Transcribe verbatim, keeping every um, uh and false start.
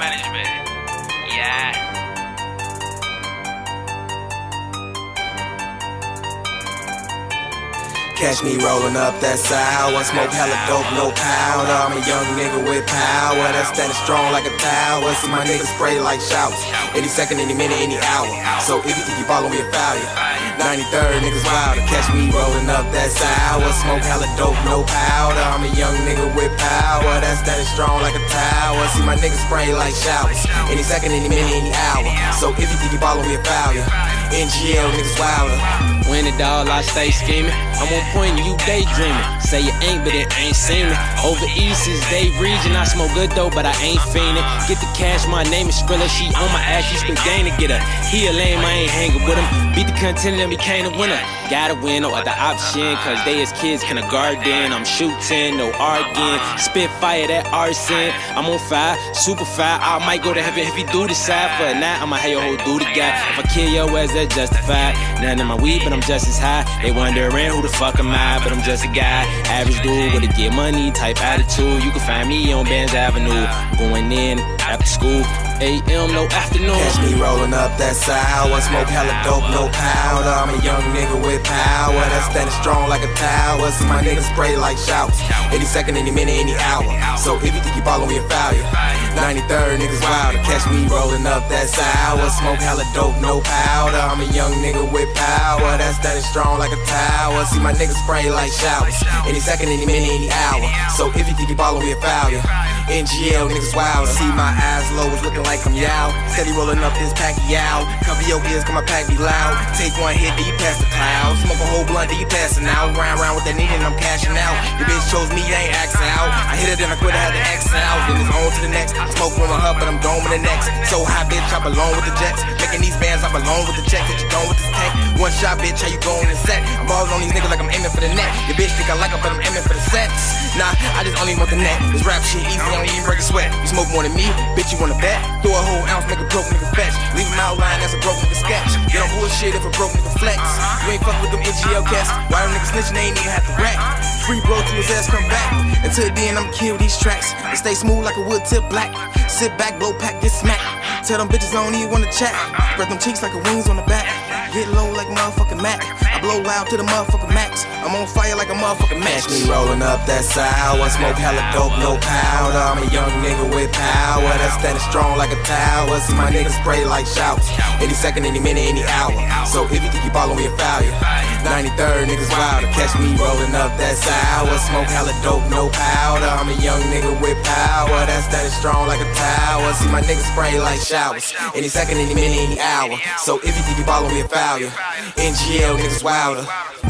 management. Yeah. Catch me rolling up that sour, smoke hella dope, no powder. I'm a young nigga with power, that's standing strong like a tower. See my niggas spray like showers, any second, any minute, any hour. So if you think you follow me, a failure. ninety-third niggas wilder. Catch me rolling up that sour, smoke hella dope, no powder. I'm a young nigga with power, that's standing strong like a tower. See my niggas spray like showers, any second, any minute, any hour. So if you think you follow me, a failure. N G L niggas wilder. When it all, I stay scheming. I'm on point, you daydreaming. Say you ain't, but it ain't seeming. Over east is they region. I smoke good though, but I ain't fiending. Get the cash, my name is Skrilla. She on my ass, she spent game to get her. He a lame, I ain't hanging with him. Beat the contender and became a winner. Gotta win, no other option. Cause they as kids kindergarten. I'm shooting, no arguing. Spit fire, that arson. I'm on fire, super fire. I might go to heaven if he do decide. For a night, I'ma have your whole dude guy. If I kill your ass, that's justified. None of my weed, but I'm just as high. They wondering who the fuck am I, but I'm just a guy. Average dude with a get money type attitude. You can find me on Benz Avenue. Going in after school, A M, no afternoon. Catch me rolling up that sour, smoke hella dope, no powder. I'm a young nigga with power, that's standing strong like a tower. See my niggas spray like showers, any second, any minute, any hour. So if you think you follow me, a failure. ninety-third niggas wilder. Catch me rolling up that sour, smoke hella dope, no powder. I'm a young nigga with power, that's standing strong like a tower. See my niggas spray like showers, any second, any minute, any hour. So if you think you follow me, a failure. N G L niggas wild. See my eyes low, it's looking like I'm yow. Steady rolling up this packy yow. Cover your ears, cause my pack be loud. Take one hit, then you pass the cloud. Smoke a whole blunt, then you passing out. Round round with that needle, I'm cashing out. Your bitch chose me, I ain't axing out. I hit it, then I quit, I had to X out. Then it's on to the next. Smoke from my hub, but I'm dome with the next. So high, bitch, I belong with the jets. Making these bands, I belong with the checks. That you done with this tank. One shot, bitch, how you going in set? I'm balling on these niggas like I'm aiming for the net. Your bitch think I like her, but I'm aiming for the sets. Nah, I just only want the net. This rap shit easy, I don't even break a sweat. You smoke more than me, bitch, you wanna bet? Throw a whole ounce, make a broke nigga fetch. Leave him outline, that's a broke nigga sketch. Get on bullshit if a broke nigga flex. You ain't fuck with them N G L cats. Why them niggas snitching, they ain't even have to rap. Free bro to his ass, come back. Until then, I'ma kill these tracks. And stay smooth like a wood tip black. Sit back, blow pack, get smacked. Tell them bitches I don't even wanna chat. Spread them cheeks like a wings on the back. Get low like motherfucking Mac. I blow loud to the motherfucking max. I'm on fire like a motherfucking match. Catch me rolling up that sour, smoke hella dope, no powder. I'm a young nigga with power, that's standing strong like a tower. See my niggas spray like showers, any second, any minute, any hour. So if you think you follow me, a failure. ninety-third niggas wilder. Catch me rolling up that sour, smoke hella dope, no powder. I'm a young nigga with power, that's standing strong like a tower. See my niggas spray like showers, any second, any minute, any hour. So if you think you follow me, a failure. N G L niggas wilder.